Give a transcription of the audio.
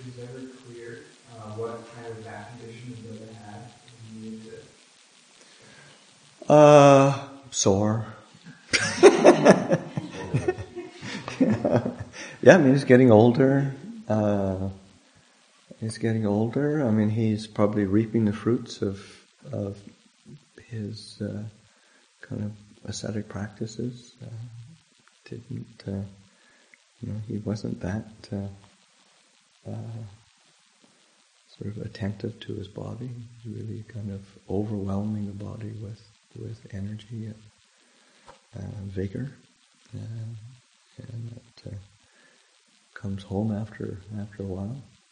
is it ever clear what kind of back condition the Buddha had? He needed to... Sore. Yeah, I mean, he's getting older. I mean, he's probably reaping the fruits of his kind of ascetic practices. He wasn't that sort of attentive to his body. He was really kind of overwhelming the body with energy and vigor, and that comes home after a while.